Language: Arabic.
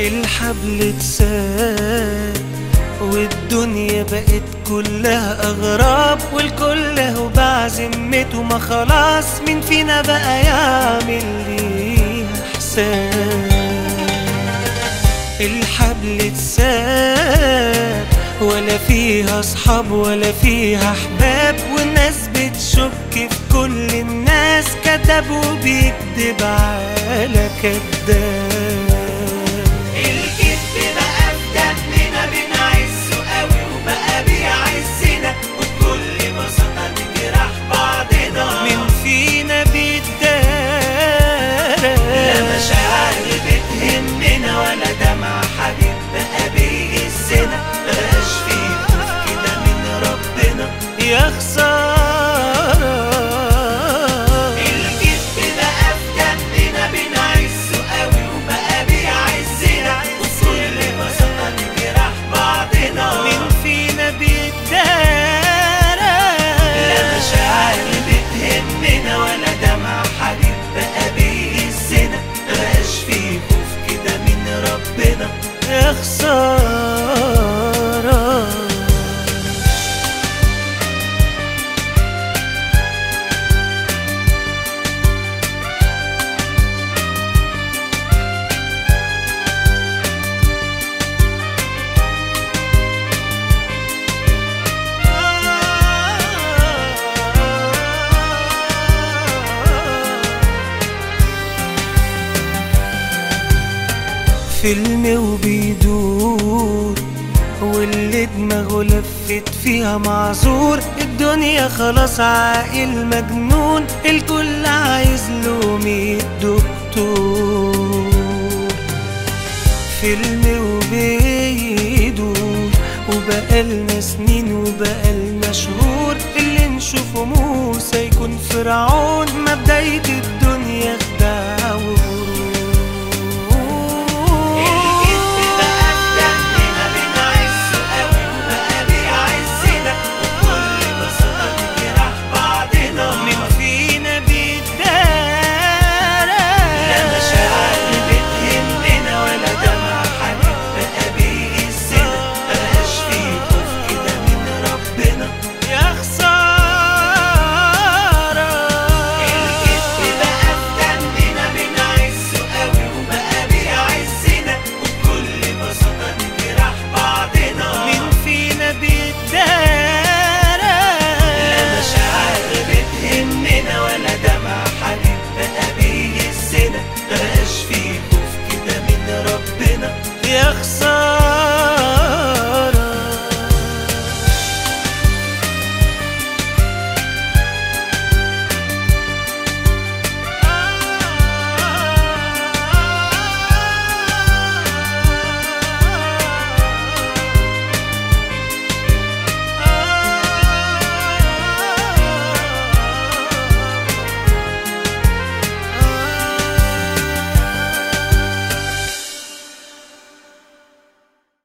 الحبل اتساب والدنيا بقت كلها أغراب، والكل هو بعزمته، ما خلاص مين فينا بقى يعمل ليها حساب. الحبل اتساب ولا فيها أصحاب ولا فيها أحباب، والناس بتشك في كل الناس، كداب وبيكدب على كداب. يا خسارة الكذب بقى في دمنا، بنعزه قوي وبقى بيعزنا، وبكل بساطة نجرح بعضنا. مين فينا بيتدارى؟ لا مشاعر بتهمنا ولا دمع حبيب بقى بيهزنا، مبقاش فيه خوف كده من ربنا. يا خسارة فيلم وبيدور واللي دماغه لفت فيها معذور، الدنيا خلاص عاقل مجنون، الكل عايز له 100 دكتور. فيلم وبيدور وبقالنا سنين وبقالنا شهور، اللي نشوفه موسى يكون فرعون، ما بداية الدنيا